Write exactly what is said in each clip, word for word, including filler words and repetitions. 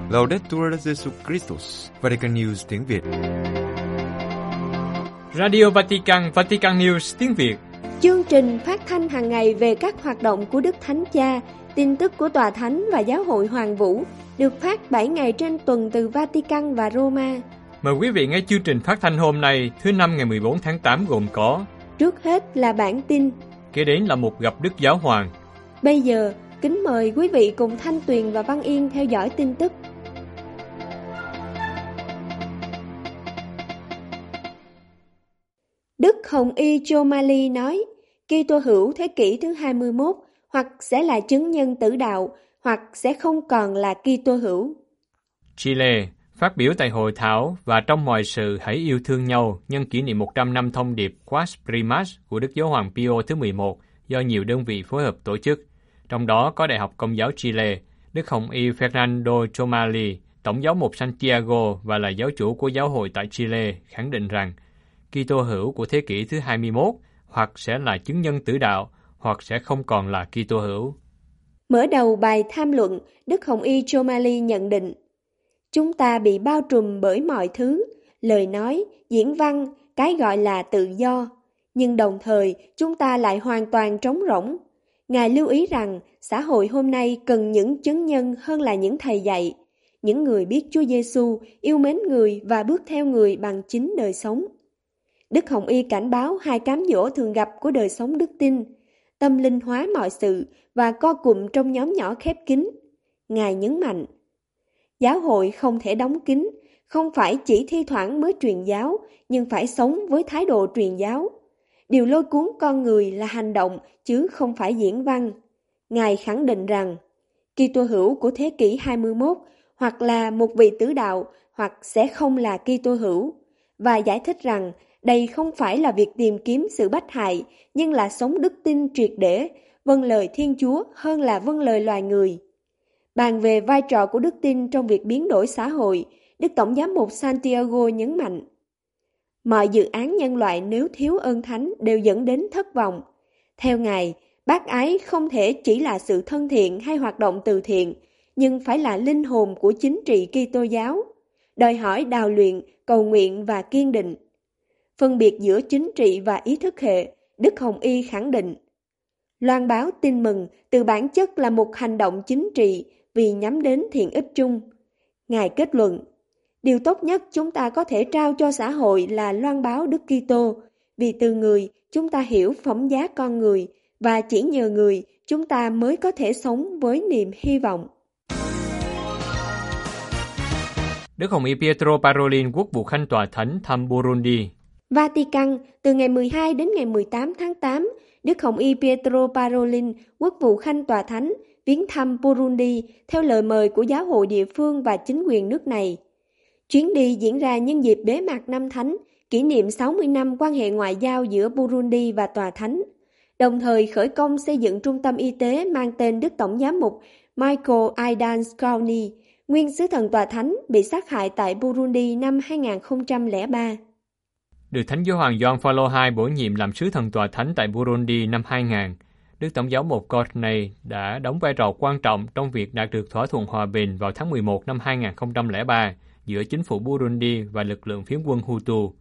Laudetur Jesus Christus, Vatican News tiếng Việt. Radio Vatican, Vatican News tiếng Việt. Chương trình phát thanh hàng ngày về các hoạt động của Đức Thánh Cha, tin tức của Tòa Thánh và Giáo hội Hoàng Vũ, được phát bảy ngày trên tuần từ Vatican và Roma. Mời quý vị nghe chương trình phát thanh hôm nay, thứ năm ngày mười bốn tháng tám gồm có: trước hết là bản tin, kế đến là một gặp Đức Giáo Hoàng. Bây giờ, kính mời quý vị cùng Thanh Tuyền và Văn Yên theo dõi tin tức. Đức Hồng Y Chomali nói, Kitô hữu thế kỷ thứ hai mươi mốt hoặc sẽ là chứng nhân tử đạo, hoặc sẽ không còn là Kitô hữu. Chile phát biểu tại hội thảo và trong mọi sự hãy yêu thương nhau nhân kỷ niệm một trăm năm thông điệp Quas Primas của Đức Giáo hoàng Pio thứ mười một do nhiều đơn vị phối hợp tổ chức. Trong đó có Đại học Công giáo Chile, Đức Hồng Y Fernando Chomali, Tổng giáo mục Santiago và là giáo chủ của giáo hội tại Chile, khẳng định rằng Kitô hữu của thế kỷ thứ hai mươi mốt hoặc sẽ là chứng nhân tử đạo, hoặc sẽ không còn là Kitô hữu. Mở đầu bài tham luận, Đức Hồng Y Chomali nhận định, chúng ta bị bao trùm bởi mọi thứ, lời nói, diễn văn, cái gọi là tự do, nhưng đồng thời chúng ta lại hoàn toàn trống rỗng. Ngài lưu ý rằng xã hội hôm nay cần những chứng nhân hơn là những thầy dạy, những người biết Chúa Giêsu, yêu mến người và bước theo người bằng chính đời sống. Đức Hồng Y cảnh báo hai cám dỗ thường gặp của đời sống đức tin, tâm linh hóa mọi sự và co cụm trong nhóm nhỏ khép kín. Ngài nhấn mạnh, giáo hội không thể đóng kín, không phải chỉ thi thoảng mới truyền giáo, nhưng phải sống với thái độ truyền giáo. Điều lôi cuốn con người là hành động, chứ không phải diễn văn. Ngài khẳng định rằng, Kitô hữu của thế kỷ hai mươi mốt hoặc là một vị tử đạo, hoặc sẽ không là Kitô hữu, và giải thích rằng đây không phải là việc tìm kiếm sự bách hại, nhưng là sống đức tin triệt để, vâng lời Thiên Chúa hơn là vâng lời loài người. Bàn về vai trò của đức tin trong việc biến đổi xã hội, Đức Tổng giám mục Santiago nhấn mạnh, mọi dự án nhân loại nếu thiếu ơn thánh đều dẫn đến thất vọng. Theo Ngài, bác ái không thể chỉ là sự thân thiện hay hoạt động từ thiện, nhưng phải là linh hồn của chính trị Kitô giáo, đòi hỏi đào luyện, cầu nguyện và kiên định. Phân biệt giữa chính trị và ý thức hệ, Đức Hồng Y khẳng định, loan báo tin mừng từ bản chất là một hành động chính trị vì nhắm đến thiện ích chung. Ngài kết luận, điều tốt nhất chúng ta có thể trao cho xã hội là loan báo Đức Kitô, vì từ người chúng ta hiểu phẩm giá con người, và chỉ nhờ người chúng ta mới có thể sống với niềm hy vọng. Đức Hồng Y Pietro Parolin, quốc vụ khanh tòa thánh thăm Burundi. Vatican, từ ngày mười hai đến ngày mười tám tháng tám, Đức Hồng Y Pietro Parolin, quốc vụ khanh tòa thánh, viếng thăm Burundi theo lời mời của giáo hội địa phương và chính quyền nước này. Chuyến đi diễn ra nhân dịp bế mạc năm thánh, kỷ niệm sáu mươi năm quan hệ ngoại giao giữa Burundi và tòa thánh, đồng thời khởi công xây dựng trung tâm y tế mang tên Đức Tổng giám mục Michael Aidan Scouni, nguyên sứ thần tòa thánh bị sát hại tại Burundi năm hai nghìn không trăm lẻ ba. Được Thánh Giáo hoàng Gioan Phaolô đệ nhị bổ nhiệm làm sứ thần tòa thánh tại Burundi năm hai nghìn, Đức Tổng giáo mục Courtney đã đóng vai trò quan trọng trong việc đạt được thỏa thuận hòa bình vào tháng mười một năm hai nghìn không trăm lẻ ba giữa chính phủ Burundi và lực lượng phiến quân Hutu.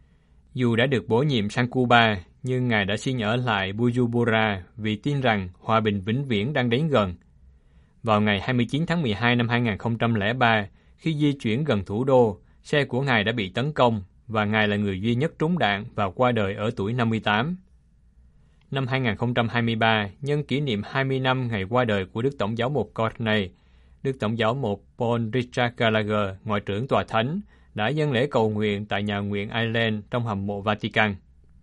Dù đã được bổ nhiệm sang Cuba, nhưng Ngài đã xin ở lại Bujumbura vì tin rằng hòa bình vĩnh viễn đang đến gần. Vào ngày hai mươi chín tháng mười hai năm hai nghìn không trăm lẻ ba, khi di chuyển gần thủ đô, xe của Ngài đã bị tấn công và Ngài là người duy nhất trúng đạn và qua đời ở tuổi năm mươi tám. Năm hai nghìn không trăm hai mươi ba, nhân kỷ niệm hai mươi năm ngày qua đời của Đức Tổng giáo mục Courtney, Đức Tổng giáo mục Paul Richard Gallagher, ngoại trưởng tòa thánh, đã dâng lễ cầu nguyện tại nhà nguyện Ireland trong hầm mộ Vatican.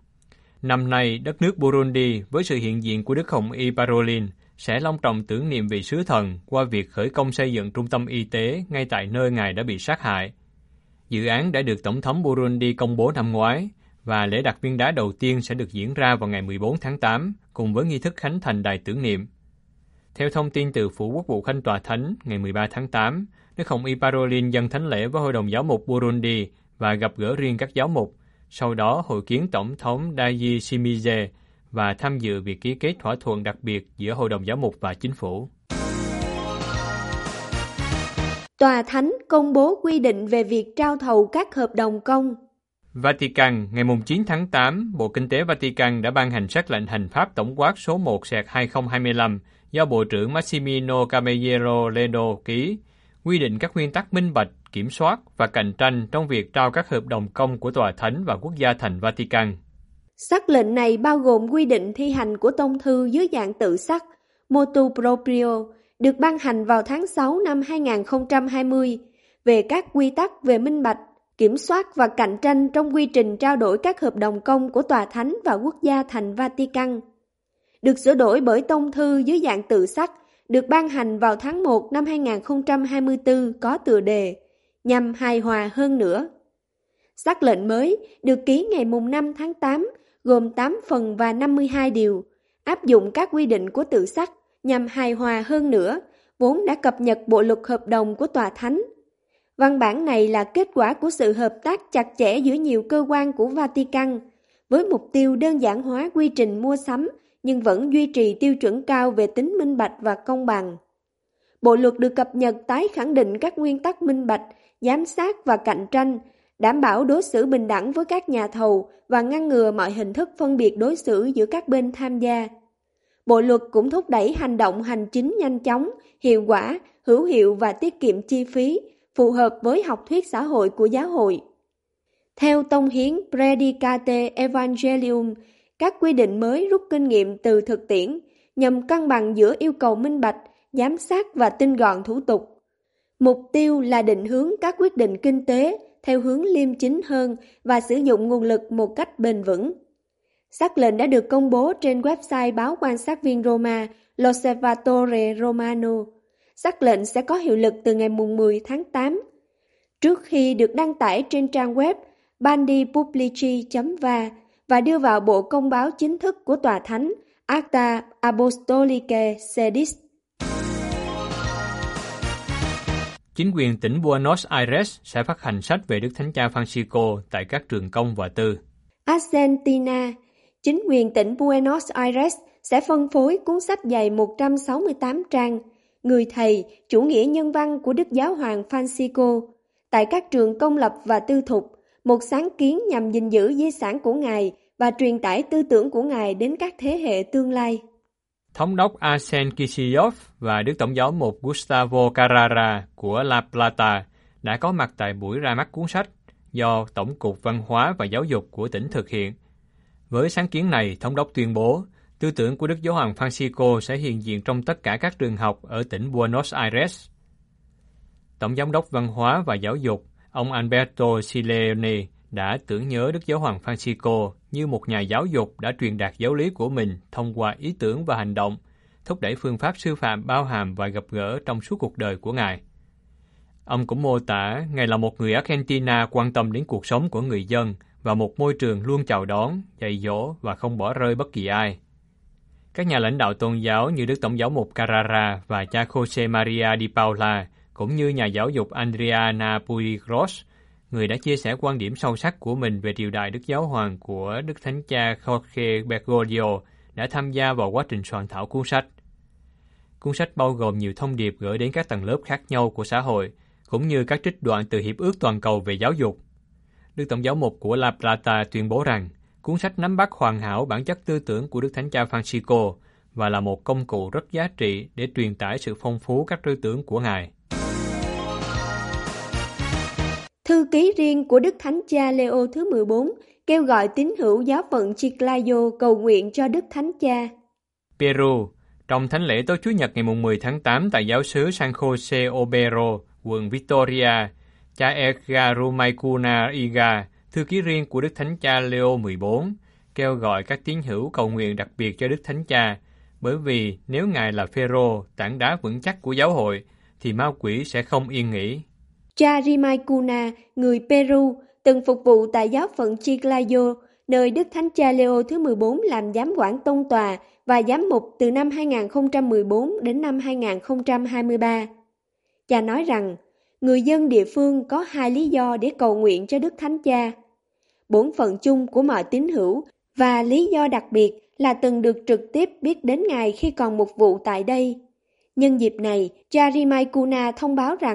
Năm nay, đất nước Burundi với sự hiện diện của Đức Hồng Y Parolin sẽ long trọng tưởng niệm vị sứ thần qua việc khởi công xây dựng trung tâm y tế ngay tại nơi Ngài đã bị sát hại. Dự án đã được Tổng thống Burundi công bố năm ngoái và lễ đặt viên đá đầu tiên sẽ được diễn ra vào ngày mười bốn tháng tám cùng với nghi thức khánh thành đài tưởng niệm. Theo thông tin từ Phủ Quốc vụ Khanh Tòa Thánh, ngày mười ba tháng tám, Đức Hồng Y Parolin dâng thánh lễ với Hội đồng Giáo mục Burundi và gặp gỡ riêng các giáo mục, sau đó hội kiến Tổng thống Dayi Shimize và tham dự việc ký kết thỏa thuận đặc biệt giữa Hội đồng Giáo mục và Chính phủ. Tòa Thánh công bố quy định về việc trao thầu các hợp đồng công. Vatican, ngày chín tháng tám, Bộ Kinh tế Vatican đã ban hành sắc lệnh hành pháp tổng quát số một trên hai không hai lăm do Bộ trưởng Massimino Caballero Ledo ký, quy định các nguyên tắc minh bạch, kiểm soát và cạnh tranh trong việc trao các hợp đồng công của Tòa Thánh và Quốc gia thành Vatican. Sắc lệnh này bao gồm quy định thi hành của tông thư dưới dạng tự sắc, motu proprio, được ban hành vào tháng sáu năm hai không hai không, về các quy tắc về minh bạch, kiểm soát và cạnh tranh trong quy trình trao đổi các hợp đồng công của Tòa Thánh và Quốc gia thành Vatican. Được sửa đổi bởi tông thư dưới dạng tự sắc, được ban hành vào tháng một năm hai không hai tư có tựa đề nhằm hài hòa hơn nữa. Sắc lệnh mới được ký ngày năm tháng tám, gồm tám phần và năm mươi hai điều, áp dụng các quy định của tự sắc nhằm hài hòa hơn nữa, vốn đã cập nhật bộ luật hợp đồng của Tòa Thánh. Văn bản này là kết quả của sự hợp tác chặt chẽ giữa nhiều cơ quan của Vatican, với mục tiêu đơn giản hóa quy trình mua sắm nhưng vẫn duy trì tiêu chuẩn cao về tính minh bạch và công bằng. Bộ luật được cập nhật tái khẳng định các nguyên tắc minh bạch, giám sát và cạnh tranh, đảm bảo đối xử bình đẳng với các nhà thầu và ngăn ngừa mọi hình thức phân biệt đối xử giữa các bên tham gia. Bộ luật cũng thúc đẩy hành động hành chính nhanh chóng, hiệu quả, hữu hiệu và tiết kiệm chi phí, phù hợp với học thuyết xã hội của giáo hội. Theo tông hiến Predicate Evangelium, các quy định mới rút kinh nghiệm từ thực tiễn nhằm cân bằng giữa yêu cầu minh bạch, giám sát và tinh gọn thủ tục. Mục tiêu là định hướng các quyết định kinh tế theo hướng liêm chính hơn và sử dụng nguồn lực một cách bền vững. Sắc lệnh đã được công bố trên website báo quan sát viên Roma, L'Osservatore Romano. Sắc lệnh sẽ có hiệu lực từ ngày mười tháng tám. Trước khi được đăng tải trên trang web bandi pubblici chấm va và đưa vào bộ công báo chính thức của Tòa Thánh Acta Apostolicae Sedis. Chính quyền tỉnh Buenos Aires sẽ phát hành sách về Đức Thánh Cha Francisco tại các trường công và tư. Argentina, chính quyền tỉnh Buenos Aires sẽ phân phối cuốn sách dày một trăm sáu mươi tám trang, Người Thầy, chủ nghĩa nhân văn của Đức Giáo hoàng Francisco, tại các trường công lập và tư thục, một sáng kiến nhằm gìn giữ di sản của Ngài và truyền tải tư tưởng của Ngài đến các thế hệ tương lai. Thống đốc Arsen Kicillof và Đức Tổng giám mục Gustavo Carrara của La Plata đã có mặt tại buổi ra mắt cuốn sách do Tổng cục Văn hóa và Giáo dục của tỉnh thực hiện. Với sáng kiến này, Thống đốc tuyên bố, tư tưởng của Đức Giáo hoàng Francisco sẽ hiện diện trong tất cả các trường học ở tỉnh Buenos Aires. Tổng giám đốc Văn hóa và Giáo dục, ông Alberto Sileone, đã tưởng nhớ Đức Giáo hoàng Francisco như một nhà giáo dục đã truyền đạt giáo lý của mình thông qua ý tưởng và hành động, thúc đẩy phương pháp sư phạm bao hàm và gặp gỡ trong suốt cuộc đời của Ngài. Ông cũng mô tả Ngài là một người Argentina quan tâm đến cuộc sống của người dân và một môi trường luôn chào đón, dạy dỗ và không bỏ rơi bất kỳ ai. Các nhà lãnh đạo tôn giáo như Đức Tổng giáo mục Carrara và cha Jose Maria Di Paula, cũng như nhà giáo dục Adriana Puigros, người đã chia sẻ quan điểm sâu sắc của mình về triều đại Đức Giáo hoàng của Đức Thánh cha Jorge Bergoglio, đã tham gia vào quá trình soạn thảo cuốn sách. Cuốn sách bao gồm nhiều thông điệp gửi đến các tầng lớp khác nhau của xã hội, cũng như các trích đoạn từ Hiệp ước Toàn cầu về giáo dục. Đức Tổng giáo mục của La Plata tuyên bố rằng, cuốn sách nắm bắt hoàn hảo bản chất tư tưởng của Đức Thánh cha Francisco và là một công cụ rất giá trị để truyền tải sự phong phú các tư tưởng của Ngài. Thư ký riêng của Đức Thánh Cha Leo thứ mười bốn kêu gọi tín hữu giáo phận Chiclayo cầu nguyện cho Đức Thánh Cha. Peru, trong thánh lễ tối Chủ nhật ngày mười tháng tám tại giáo xứ San Jose Obrero, quận Victoria, cha Edgar Rumaicuna Iga, thư ký riêng của Đức Thánh Cha Leo mười bốn, kêu gọi các tín hữu cầu nguyện đặc biệt cho Đức Thánh Cha, bởi vì nếu Ngài là Phêrô, tảng đá vững chắc của giáo hội, thì ma quỷ sẽ không yên nghỉ. Cha Rumaicuna, người Peru, từng phục vụ tại giáo phận Chiclayo, nơi Đức Thánh Cha Leo thứ mười bốn làm giám quản tông tòa và giám mục từ năm hai không một bốn đến năm hai không hai ba. Cha nói rằng, người dân địa phương có hai lý do để cầu nguyện cho Đức Thánh Cha. Bổn phận chung của mọi tín hữu và lý do đặc biệt là từng được trực tiếp biết đến Ngài khi còn mục vụ tại đây. Nhân dịp này, cha Rumaicuna thông báo rằng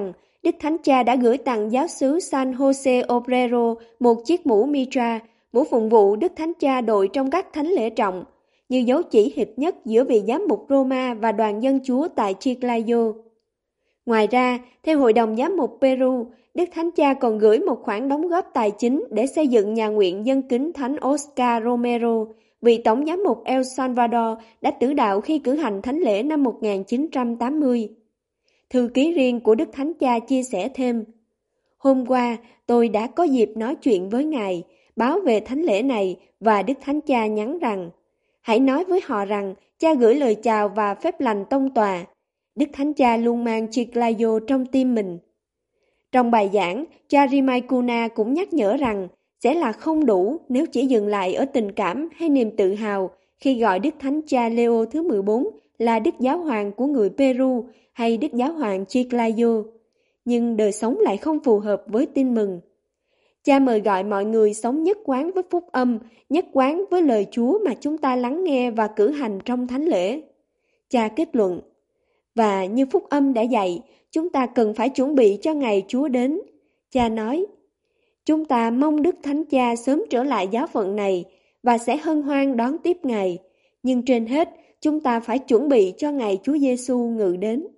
Đức Thánh Cha đã gửi tặng giáo xứ San Jose Obrero một chiếc mũ mitra, mũ phụng vụ Đức Thánh Cha đội trong các thánh lễ trọng, như dấu chỉ hiệp nhất giữa vị giám mục Roma và đoàn dân Chúa tại Chiclayo. Ngoài ra, theo Hội đồng Giám mục Peru, Đức Thánh Cha còn gửi một khoản đóng góp tài chính để xây dựng nhà nguyện dân kính Thánh Oscar Romero, vị tổng giám mục El Salvador đã tử đạo khi cử hành thánh lễ năm một nghìn chín trăm tám mươi. Thư ký riêng của Đức Thánh Cha chia sẻ thêm: Hôm qua, tôi đã có dịp nói chuyện với Ngài, báo về thánh lễ này và Đức Thánh Cha nhắn rằng: hãy nói với họ rằng cha gửi lời chào và phép lành tông tòa. Đức Thánh Cha luôn mang Chiclayo trong tim mình. Trong bài giảng, cha Rimaicuna cũng nhắc nhở rằng sẽ là không đủ nếu chỉ dừng lại ở tình cảm hay niềm tự hào khi gọi Đức Thánh Cha Leo thứ mười bốn là Đức Giáo Hoàng của người Peru hay Đức Giáo Hoàng Chiclayo. Nhưng đời sống lại không phù hợp với tin mừng. Cha mời gọi mọi người sống nhất quán với phúc âm, nhất quán với lời Chúa mà chúng ta lắng nghe và cử hành trong thánh lễ. Cha kết luận: và như phúc âm đã dạy, chúng ta cần phải chuẩn bị cho ngày Chúa đến. Cha nói: chúng ta mong Đức Thánh Cha sớm trở lại giáo phận này và sẽ hân hoan đón tiếp Ngài. Nhưng trên hết, chúng ta phải chuẩn bị cho ngày Chúa Giêsu ngự đến.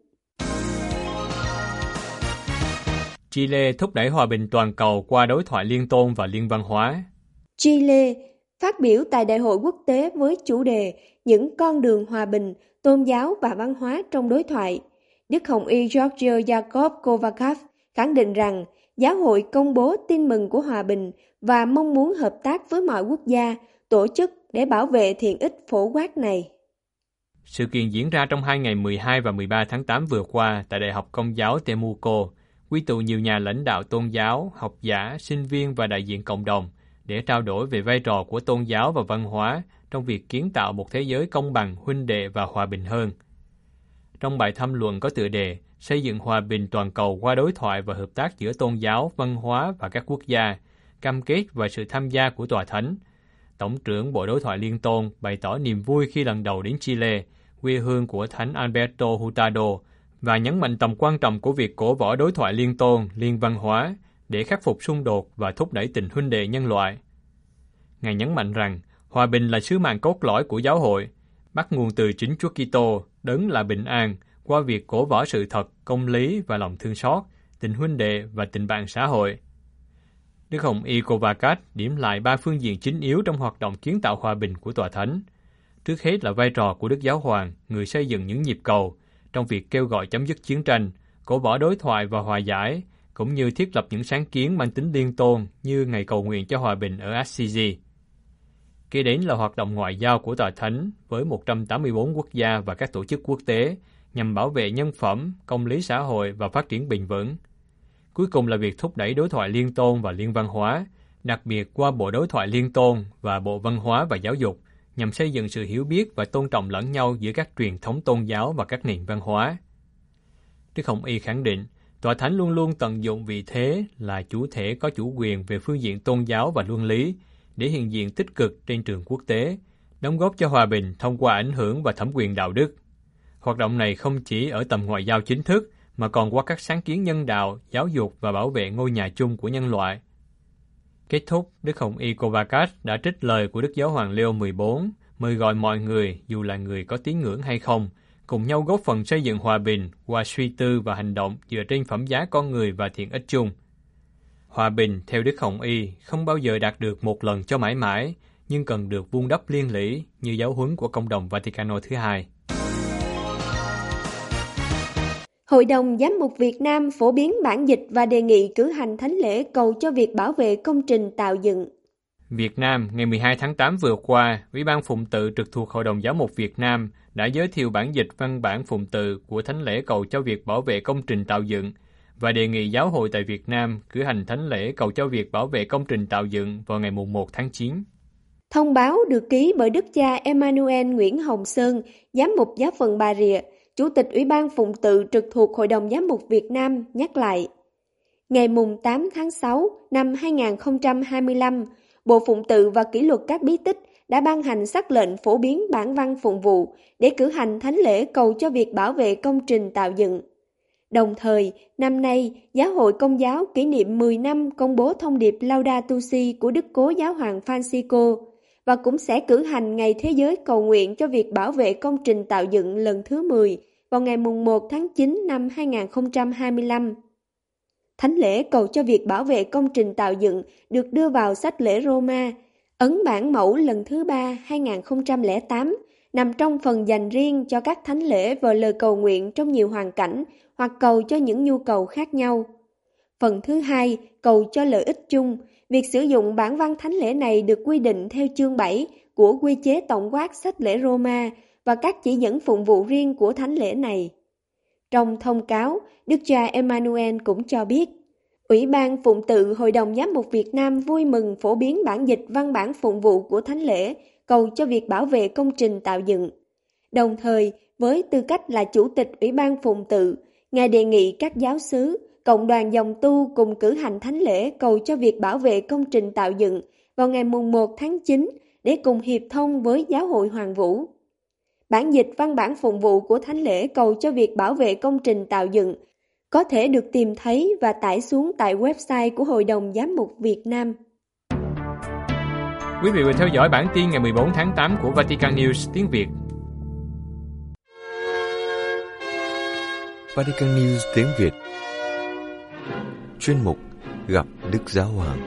Chile thúc đẩy hòa bình toàn cầu qua đối thoại liên tôn và liên văn hóa. Chile phát biểu tại Đại hội quốc tế với chủ đề Những con đường hòa bình, tôn giáo và văn hóa trong đối thoại. Đức Hồng Y Giorgio Jacob Kovacav khẳng định rằng giáo hội công bố tin mừng của hòa bình và mong muốn hợp tác với mọi quốc gia, tổ chức để bảo vệ thiện ích phổ quát này. Sự kiện diễn ra trong hai ngày mười hai và mười ba tháng tám vừa qua tại Đại học Công giáo Temuco, quy tụ nhiều nhà lãnh đạo tôn giáo, học giả, sinh viên và đại diện cộng đồng để trao đổi về vai trò của tôn giáo và văn hóa trong việc kiến tạo một thế giới công bằng, huynh đệ và hòa bình hơn. Trong bài tham luận có tựa đề Xây dựng hòa bình toàn cầu qua đối thoại và hợp tác giữa tôn giáo, văn hóa và các quốc gia, cam kết và sự tham gia của Tòa Thánh, Tổng trưởng Bộ Đối thoại Liên tôn bày tỏ niềm vui khi lần đầu đến Chile, quê hương của Thánh Alberto Hurtado, và nhấn mạnh tầm quan trọng của việc cổ võ đối thoại liên tôn, liên văn hóa để khắc phục xung đột và thúc đẩy tình huynh đệ nhân loại. Ngài nhấn mạnh rằng hòa bình là sứ mạng cốt lõi của giáo hội, bắt nguồn từ chính Chúa Kitô, đấng là bình an, qua việc cổ võ sự thật, công lý và lòng thương xót, tình huynh đệ và tình bạn xã hội. Đức Hồng Y Kovacav điểm lại ba phương diện chính yếu trong hoạt động kiến tạo hòa bình của Tòa Thánh. Trước hết là vai trò của Đức Giáo Hoàng, người xây dựng những nhịp cầu, trong việc kêu gọi chấm dứt chiến tranh, cổ võ đối thoại và hòa giải, cũng như thiết lập những sáng kiến mang tính liên tôn như Ngày cầu nguyện cho hòa bình ở Assisi. Kế đến là hoạt động ngoại giao của Tòa Thánh với một trăm tám mươi bốn quốc gia và các tổ chức quốc tế nhằm bảo vệ nhân phẩm, công lý xã hội và phát triển bền vững. Cuối cùng là việc thúc đẩy đối thoại liên tôn và liên văn hóa, đặc biệt qua Bộ Đối thoại Liên tôn và Bộ Văn hóa và Giáo dục, nhằm xây dựng sự hiểu biết và tôn trọng lẫn nhau giữa các truyền thống tôn giáo và các nền văn hóa. Đức Hồng Y khẳng định, Tòa Thánh luôn luôn tận dụng vị thế là chủ thể có chủ quyền về phương diện tôn giáo và luân lý để hiện diện tích cực trên trường quốc tế, đóng góp cho hòa bình thông qua ảnh hưởng và thẩm quyền đạo đức. Hoạt động này không chỉ ở tầm ngoại giao chính thức, mà còn qua các sáng kiến nhân đạo, giáo dục và bảo vệ ngôi nhà chung của nhân loại. Kết thúc, Đức Hồng Y Kovacav đã trích lời của Đức Giáo hoàng Leo mười bốn, mời gọi mọi người, dù là người có tín ngưỡng hay không, cùng nhau góp phần xây dựng hòa bình qua suy tư và hành động dựa trên phẩm giá con người và thiện ích chung. Hòa bình, theo Đức Hồng Y, không bao giờ đạt được một lần cho mãi mãi, nhưng cần được vun đắp liên lỉ như giáo huấn của Cộng đồng Vaticano thứ hai. Hội đồng Giám mục Việt Nam phổ biến bản dịch và đề nghị cử hành thánh lễ cầu cho việc bảo vệ công trình tạo dựng. Việt Nam, ngày mười hai tháng tám vừa qua, Ủy ban Phụng tự trực thuộc Hội đồng Giám mục Việt Nam đã giới thiệu bản dịch văn bản phụng tự của thánh lễ cầu cho việc bảo vệ công trình tạo dựng và đề nghị giáo hội tại Việt Nam cử hành thánh lễ cầu cho việc bảo vệ công trình tạo dựng vào ngày mùng một tháng chín. Thông báo được ký bởi Đức cha Emmanuel Nguyễn Hồng Sơn, Giám mục Giáo phận Bà Rịa, Chủ tịch Ủy ban Phụng tự trực thuộc Hội đồng Giám mục Việt Nam nhắc lại. Ngày mùng tám tháng sáu năm hai nghìn không trăm hai mươi lăm, Bộ Phụng tự và Kỷ luật các bí tích đã ban hành sắc lệnh phổ biến bản văn phụng vụ để cử hành thánh lễ cầu cho việc bảo vệ công trình tạo dựng. Đồng thời, năm nay, Giáo hội Công giáo kỷ niệm mười năm công bố thông điệp Laudato Si của Đức Cố Giáo hoàng Francisco và cũng sẽ cử hành Ngày Thế giới cầu nguyện cho việc bảo vệ công trình tạo dựng lần thứ mười vào ngày mùng một tháng chín năm hai nghìn không trăm hai mươi lăm. Thánh lễ cầu cho việc bảo vệ công trình tạo dựng được đưa vào sách lễ Roma, ấn bản mẫu lần thứ ba hai nghìn không trăm lẻ tám, nằm trong phần dành riêng cho các thánh lễ và lời cầu nguyện trong nhiều hoàn cảnh hoặc cầu cho những nhu cầu khác nhau. Phần thứ hai, cầu cho lợi ích chung. Việc sử dụng bản văn thánh lễ này được quy định theo chương bảy của quy chế tổng quát sách lễ Roma và các chỉ dẫn phụng vụ riêng của thánh lễ này. Trong thông cáo, Đức cha Emmanuel cũng cho biết, Ủy ban Phụng tự Hội đồng Giám mục Việt Nam vui mừng phổ biến bản dịch văn bản phụng vụ của thánh lễ, cầu cho việc bảo vệ công trình tạo dựng. Đồng thời, với tư cách là Chủ tịch Ủy ban Phụng tự, Ngài đề nghị các giáo xứ, cộng đoàn dòng tu cùng cử hành thánh lễ cầu cho việc bảo vệ công trình tạo dựng vào ngày mùng một tháng chín để cùng hiệp thông với Giáo hội Hoàng Vũ. Bản dịch văn bản phụng vụ của thánh lễ cầu cho việc bảo vệ công trình tạo dựng có thể được tìm thấy và tải xuống tại website của Hội đồng Giám mục Việt Nam. Quý vị vừa theo dõi bản tin ngày mười bốn tháng tám của Vatican News tiếng Việt. Vatican News tiếng Việt. Chuyên mục Gặp Đức Giáo Hoàng.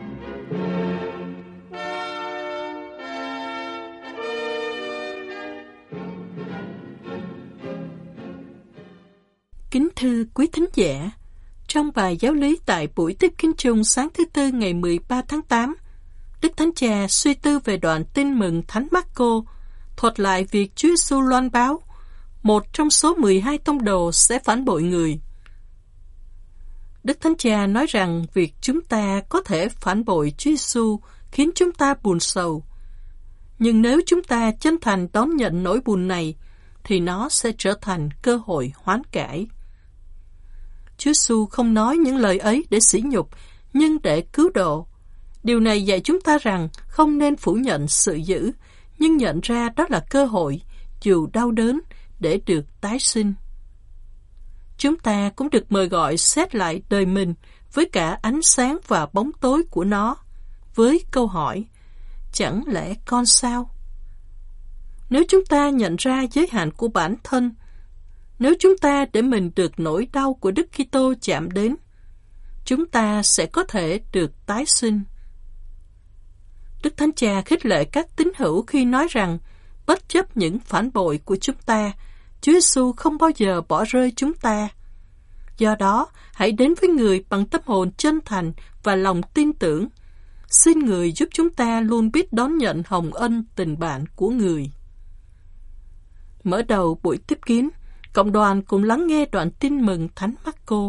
Kính thưa quý thính giả, trong bài giáo lý tại buổi tiếp kiến chung sáng thứ Tư ngày mười ba tháng tám, Đức Thánh Cha suy tư về đoạn tin mừng Thánh Marco, thuật lại việc Chúa Giêsu loan báo, một trong số mười hai tông đồ sẽ phản bội người. Đức Thánh Cha nói rằng việc chúng ta có thể phản bội Chúa Giêsu khiến chúng ta buồn sầu. Nhưng nếu chúng ta chân thành đón nhận nỗi buồn này, thì nó sẽ trở thành cơ hội hoán cải. Chúa Giêsu không nói những lời ấy để sỉ nhục, nhưng để cứu độ. Điều này dạy chúng ta rằng không nên phủ nhận sự dữ, nhưng nhận ra đó là cơ hội, dù đau đớn, để được tái sinh. Chúng ta cũng được mời gọi xét lại đời mình với cả ánh sáng và bóng tối của nó, với câu hỏi, chẳng lẽ con sao? Nếu chúng ta nhận ra giới hạn của bản thân, nếu chúng ta để mình được nỗi đau của Đức Kitô chạm đến, chúng ta sẽ có thể được tái sinh. Đức Thánh Cha khích lệ các tín hữu khi nói rằng, bất chấp những phản bội của chúng ta, Chúa Giêsu không bao giờ bỏ rơi chúng ta. Do đó, hãy đến với người bằng tâm hồn chân thành và lòng tin tưởng. Xin người giúp chúng ta luôn biết đón nhận hồng ân tình bạn của người. Mở đầu buổi tiếp kiến, cộng đoàn cùng lắng nghe đoạn tin mừng Thánh Marco.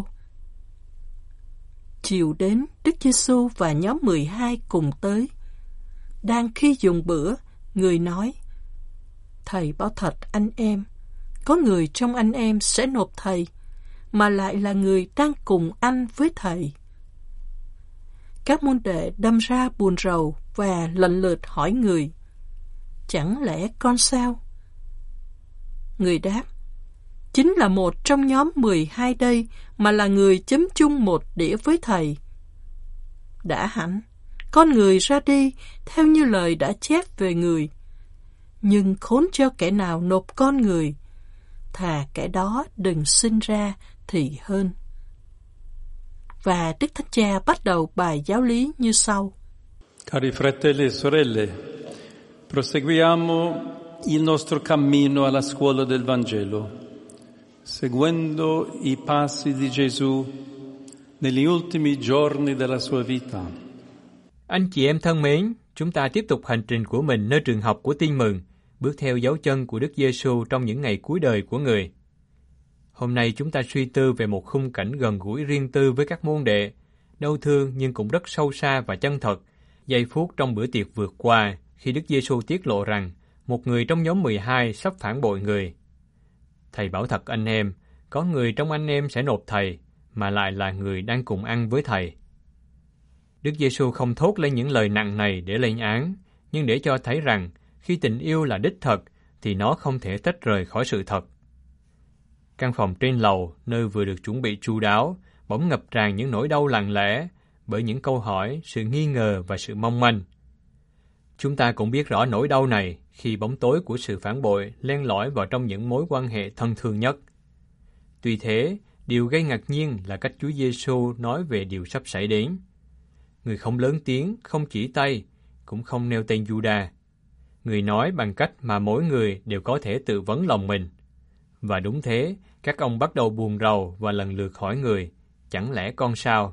Chiều đến, Đức Giêsu và nhóm mười hai cùng tới. Đang khi dùng bữa, người nói, Thầy bảo thật anh em, có người trong anh em sẽ nộp Thầy, mà lại là người đang cùng ăn với Thầy. Các môn đệ đâm ra buồn rầu và lần lượt hỏi người, chẳng lẽ con sao? Người đáp, chính là một trong nhóm mười hai đây mà là người chấm chung một đĩa với Thầy. Đã hẳn, con người ra đi theo như lời đã chép về người. Nhưng khốn cho kẻ nào nộp con người, thà kẻ đó đừng sinh ra thì hơn. Và Đức Thánh Cha bắt đầu bài giáo lý như sau. Cari fratelli e sorelle, proseguiamo il nostro cammino alla scuola del Vangelo, seguendo i passi di Gesù negli ultimi giorni della sua vita. Anh chị em thân mến, chúng ta tiếp tục hành trình của mình nơi trường học của Tin mừng, bước theo dấu chân của Đức Giêsu trong những ngày cuối đời của người. Hôm nay chúng ta suy tư về một khung cảnh gần gũi riêng tư với các môn đệ, đau thương nhưng cũng rất sâu xa và chân thật, giây phút trong bữa tiệc vượt qua khi Đức Giêsu tiết lộ rằng một người trong nhóm mười hai sắp phản bội người. Thầy bảo thật anh em, có người trong anh em sẽ nộp Thầy, mà lại là người đang cùng ăn với Thầy. Đức Giêsu không thốt lên những lời nặng này để lên án, nhưng để cho thấy rằng khi tình yêu là đích thật, thì nó không thể tách rời khỏi sự thật. Căn phòng trên lầu, nơi vừa được chuẩn bị chu đáo, bỗng ngập tràn những nỗi đau lặng lẽ bởi những câu hỏi, sự nghi ngờ và sự mong manh. Chúng ta cũng biết rõ nỗi đau này khi bóng tối của sự phản bội len lỏi vào trong những mối quan hệ thân thương nhất. Tuy thế, điều gây ngạc nhiên là cách Chúa Giêsu nói về điều sắp xảy đến. Người không lớn tiếng, không chỉ tay, cũng không nêu tên Giu-đa. Người nói bằng cách mà mỗi người đều có thể tự vấn lòng mình. Và đúng thế, các ông bắt đầu buồn rầu và lần lượt hỏi người, chẳng lẽ con sao?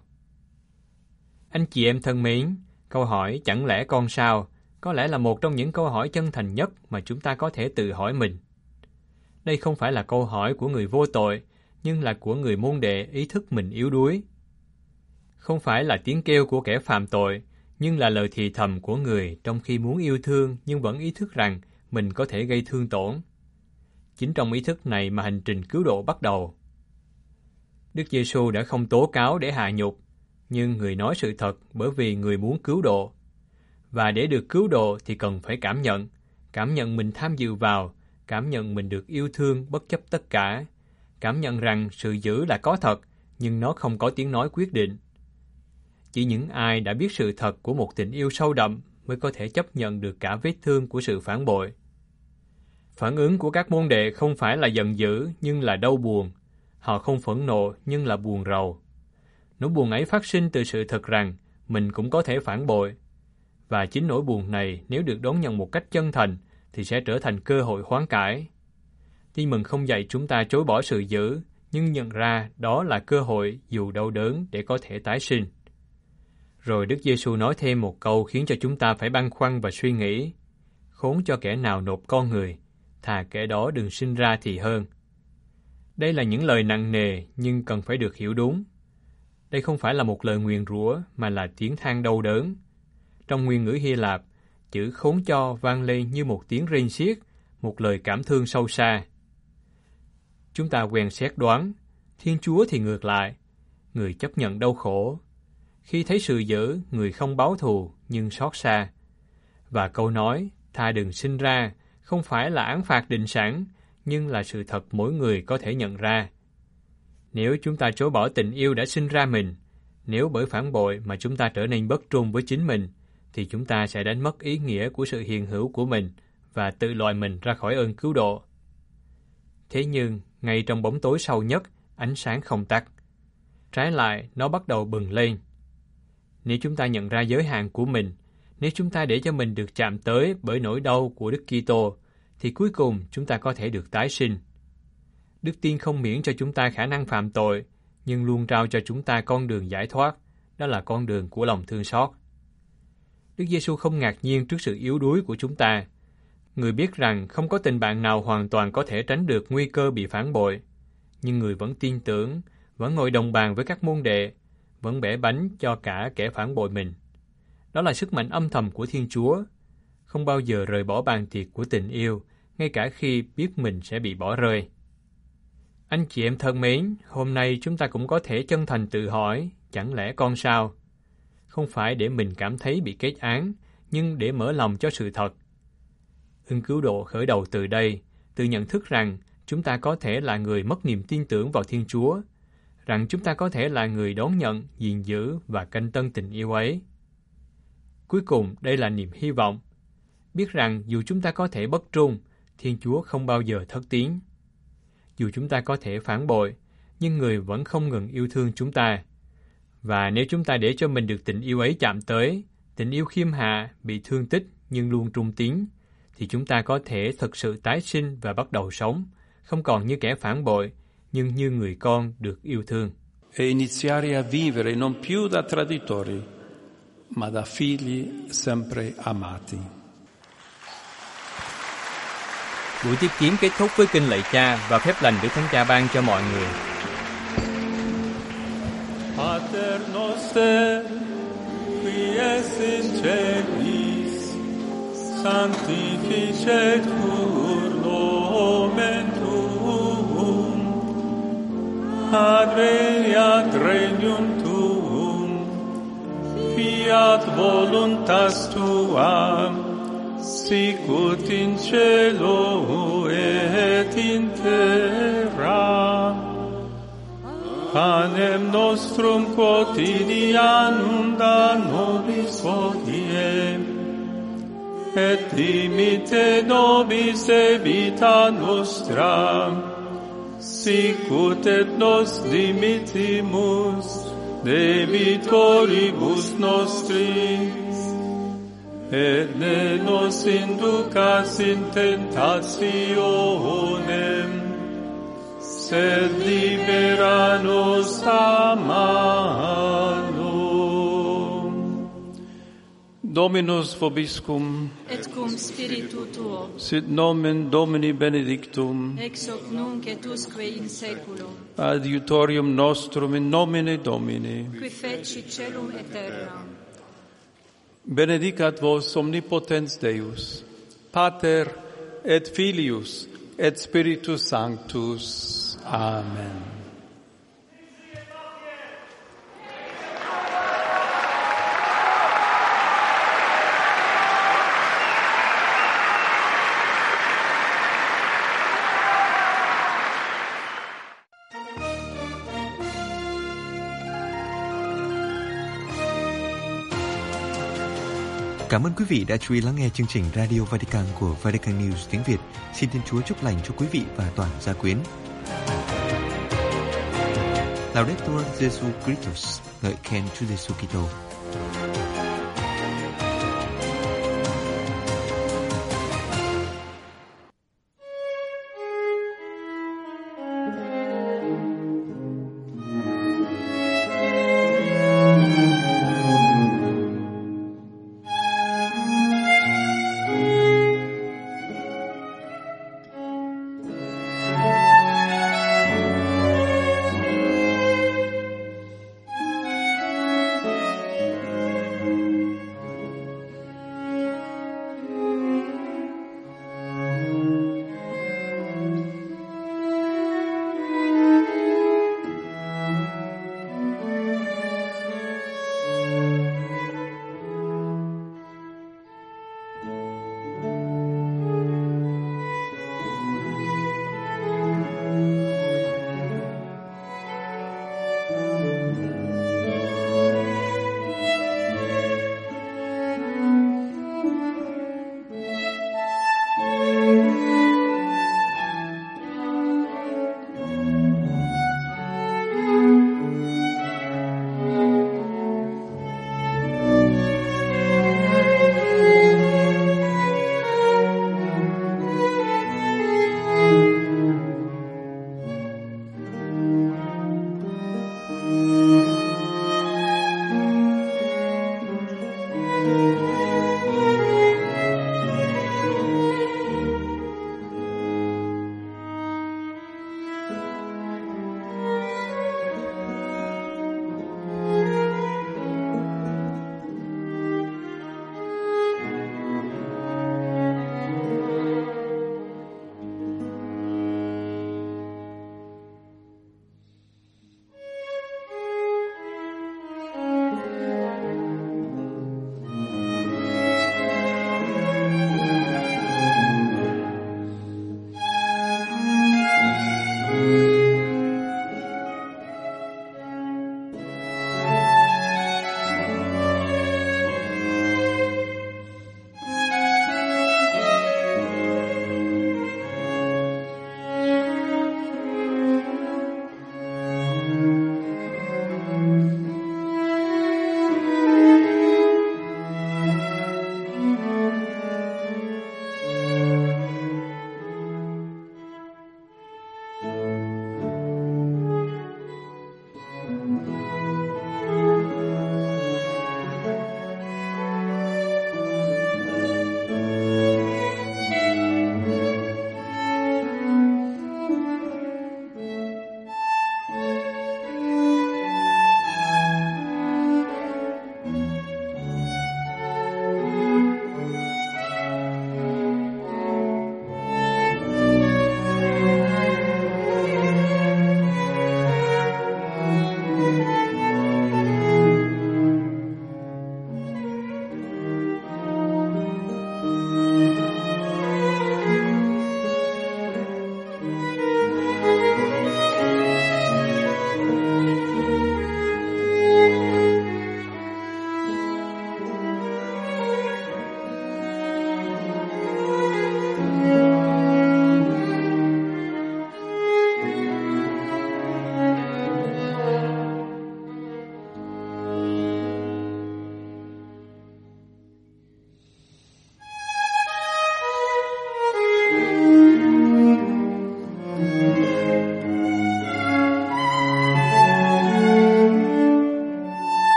Anh chị em thân mến, câu hỏi chẳng lẽ con sao có lẽ là một trong những câu hỏi chân thành nhất mà chúng ta có thể tự hỏi mình. Đây không phải là câu hỏi của người vô tội, nhưng là của người môn đệ ý thức mình yếu đuối. Không phải là tiếng kêu của kẻ phạm tội, nhưng là lời thì thầm của người trong khi muốn yêu thương nhưng vẫn ý thức rằng mình có thể gây thương tổn. Chính trong ý thức này mà hành trình cứu độ bắt đầu. Đức Giêsu đã không tố cáo để hạ nhục, nhưng người nói sự thật bởi vì người muốn cứu độ. Và để được cứu độ thì cần phải cảm nhận, cảm nhận mình tham dự vào, cảm nhận mình được yêu thương bất chấp tất cả, cảm nhận rằng sự dữ là có thật, nhưng nó không có tiếng nói quyết định. Chỉ những ai đã biết sự thật của một tình yêu sâu đậm mới có thể chấp nhận được cả vết thương của sự phản bội. Phản ứng của các môn đệ không phải là giận dữ, nhưng là đau buồn. Họ không phẫn nộ, nhưng là buồn rầu. Nỗi buồn ấy phát sinh từ sự thật rằng mình cũng có thể phản bội. Và chính nỗi buồn này, nếu được đón nhận một cách chân thành, thì sẽ trở thành cơ hội hoán cải. Tin mừng không dạy chúng ta chối bỏ sự dữ, nhưng nhận ra đó là cơ hội dù đau đớn để có thể tái sinh. Rồi Đức Giêsu nói thêm một câu khiến cho chúng ta phải băn khoăn và suy nghĩ. Khốn cho kẻ nào nộp con người, thà kẻ đó đừng sinh ra thì hơn. Đây là những lời nặng nề nhưng cần phải được hiểu đúng. Đây không phải là một lời nguyền rủa mà là tiếng than đau đớn. Trong nguyên ngữ Hy Lạp, chữ khốn cho vang lên như một tiếng rên xiết, một lời cảm thương sâu xa. Chúng ta quen xét đoán, Thiên Chúa thì ngược lại, người chấp nhận đau khổ. Khi thấy sự dữ, người không báo thù nhưng xót xa. Và câu nói, thà đừng sinh ra, không phải là án phạt định sẵn, nhưng là sự thật mỗi người có thể nhận ra. Nếu chúng ta chối bỏ tình yêu đã sinh ra mình, nếu bởi phản bội mà chúng ta trở nên bất trung với chính mình, thì chúng ta sẽ đánh mất ý nghĩa của sự hiện hữu của mình và tự loại mình ra khỏi ơn cứu độ. Thế nhưng, ngay trong bóng tối sâu nhất, ánh sáng không tắt. Trái lại, nó bắt đầu bừng lên. Nếu chúng ta nhận ra giới hạn của mình, nếu chúng ta để cho mình được chạm tới bởi nỗi đau của Đức Kitô, thì cuối cùng chúng ta có thể được tái sinh. Đức tin không miễn cho chúng ta khả năng phạm tội, nhưng luôn trao cho chúng ta con đường giải thoát, đó là con đường của lòng thương xót. Đức Giêsu không ngạc nhiên trước sự yếu đuối của chúng ta. Người biết rằng không có tình bạn nào hoàn toàn có thể tránh được nguy cơ bị phản bội, nhưng người vẫn tin tưởng, vẫn ngồi đồng bàn với các môn đệ, vẫn bẻ bánh cho cả kẻ phản bội mình. Đó là sức mạnh âm thầm của Thiên Chúa, không bao giờ rời bỏ bàn tiệc của tình yêu, ngay cả khi biết mình sẽ bị bỏ rơi. Anh chị em thân mến, hôm nay chúng ta cũng có thể chân thành tự hỏi, chẳng lẽ con sao? Không phải để mình cảm thấy bị kết án, nhưng để mở lòng cho sự thật. Ơn cứu độ khởi đầu từ đây, từ nhận thức rằng chúng ta có thể là người mất niềm tin tưởng vào Thiên Chúa, rằng chúng ta có thể là người đón nhận, gìn giữ và canh tân tình yêu ấy. Cuối cùng, đây là niềm hy vọng, biết rằng dù chúng ta có thể bất trung, Thiên Chúa không bao giờ thất tín. Dù chúng ta có thể phản bội, nhưng người vẫn không ngừng yêu thương chúng ta. Và nếu chúng ta để cho mình được tình yêu ấy chạm tới, tình yêu khiêm hạ, bị thương tích nhưng luôn trung tín, thì chúng ta có thể thực sự tái sinh và bắt đầu sống, không còn như kẻ phản bội, nhưng như người con được yêu thương. E iniziare a vivere non più da traditori, ma da figli sempre amati. Buổi tiếp kiến kết thúc với kinh lạy Cha và phép lành Đức Thánh Cha ban cho mọi người. Pater noster, qui es in celis, sanctificetur nomen tuum, adveniat regnum tuum, fiat voluntas tua, sicut in cielo et in terra. panem nostrum quotidianum da nobis hodie, et dimite nobis debita nostra, sicut et nos dimittimus debitoribus nostris, et ne nos inducas in tentationem, sed libera nos a malo. Dominus vobiscum, et cum spiritu tuo, sit nomen Domini benedictum, ex hoc nunc et usque in saeculum, adiutorium nostrum in nomine Domini, qui feci celum et terra. Benedicat vos omnipotens Deus, Pater et Filius et Spiritus Sanctus. Amen. Cảm ơn quý vị đã chú ý lắng nghe chương trình Radio Vatican của Vatican News tiếng Việt. Xin Thiên Chúa chúc lành cho quý vị và toàn gia quyến. Laudetur Jesu Christus, ngợi khen Chúa Giêsu Kitô.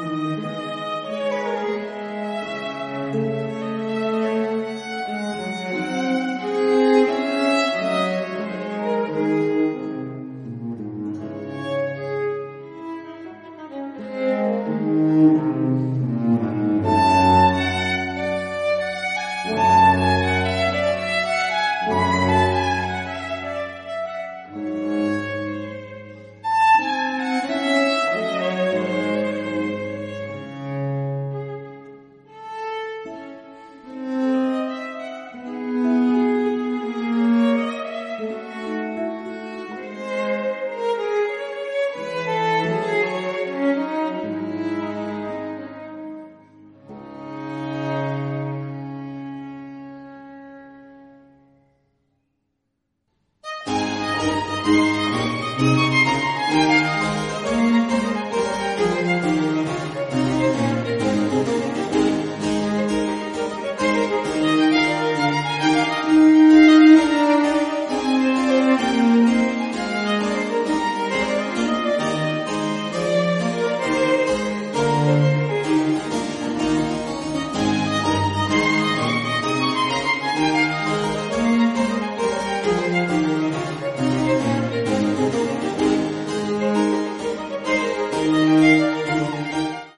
Amen.